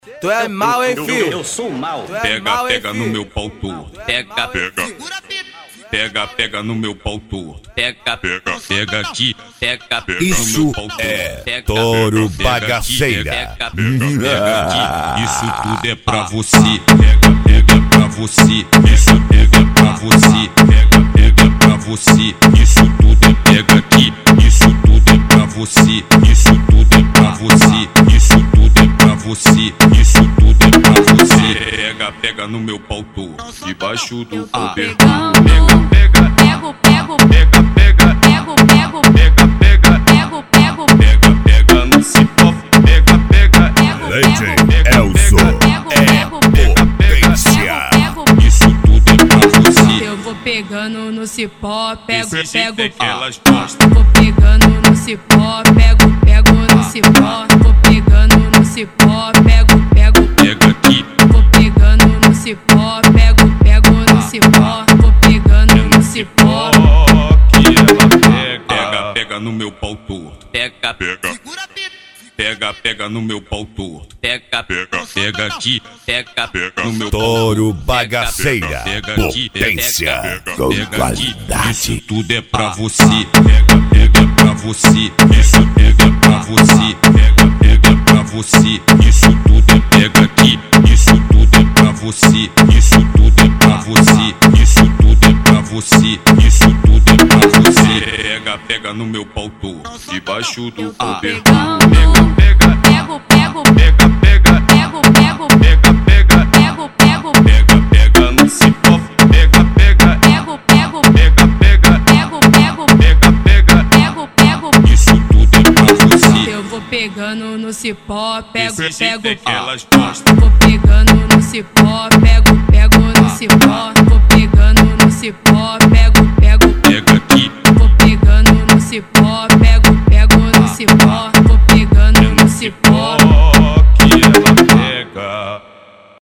Tu é mal, hein, filho? Eu sou mal. Pega no meu pau torto. Pega no meu pau torto. Pega aqui. Isso é touro bagaceira. Pega aqui. Isso tudo é pra você. Pega pra você. Isso pega pra você. Pega pra você. Isso tudo é pega aqui. Isso tudo é pra você. Isso tudo é pra você. Isso tudo é pra você. Isso tudo é pra você. Pega no meu pau torto. Debaixo do cobertor. Pega no cipó. Legend Elzo é potência. Isso tudo é pra você. Eu vou pegando no cipó, pego. Elas gostam. Vou pegando no cipó, pego no cipó. Vou pegando no cipó, pego. Pega aqui. Vou pegando no cipó, pego no cipó. Vou pegando no cipó. Que ela pega no meu pau torto. Pega no meu pau torto. Pega aqui. No meu Touro bagaceira. Pega aqui. Potência com Pega aqui. Isso qualidade. tudo é pra você. Pega pra você. Isso pega pra você. Pega pra você. Isso tudo é pega aqui. Isso tudo é pra você. Isso tudo é pra você. Isso tudo é pra você. Isso tudo é pra você. Pega no meu pau torto. Debaixo do cobertor. Pega no cipó. Isso tudo é pra você. Eu vou pegando no cipó, pego. Elas gostam. Vou pegando no cipó, pego.